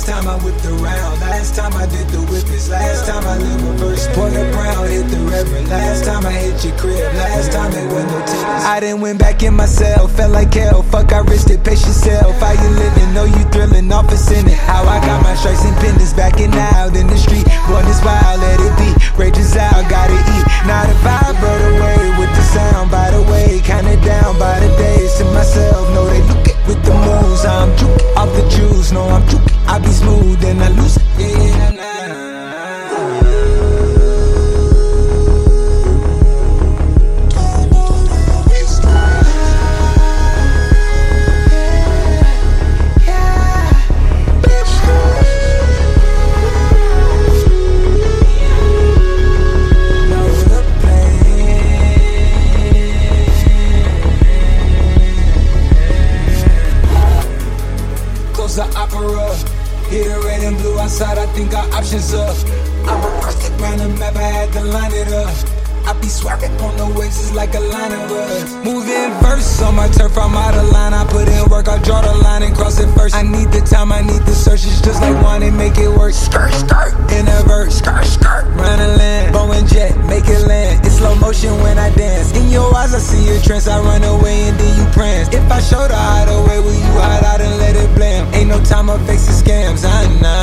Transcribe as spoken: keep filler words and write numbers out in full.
Last time I whipped around, last time I did the whippets, last time I lived reverse. Pour the brown, hit the reverend. Last time I hit your crib, last time it went no tickets. I done went back in myself, felt like hell. Fuck, I risked it, pace yourself. How you living? Know you thrilling, off a sinning. How I got my stripes and pendants backing out in the street. Born this wild, let it be. Rages out, gotta eat. Now the vibe rode away with the sound. By the way, kinda down by the days to myself. Know they look it with the moves. I'm juking off the juice. No, I'm juking. I be smooth and I lose it. Yeah, yeah, nah, nah. The opera, hit the red and blue outside, I think our options up. I reversed it round the map, I had to line it up. I be swerving on the waves, it's like a line of us. Moving verse on my turf, I'm out of line. I put in work, I draw the line and cross it first. I need the time, I need the search, it's just like wine and make it work. Skirt, skirt, in a verse, skirt, skirt, round the land. Bow and jet, make it land. It's slow motion when I dance. In your eyes, I see your trance, I run away and then you prance. If I show the hideaway, will you hide out and let it blame? Ain't no time, I'm facing scams, I know.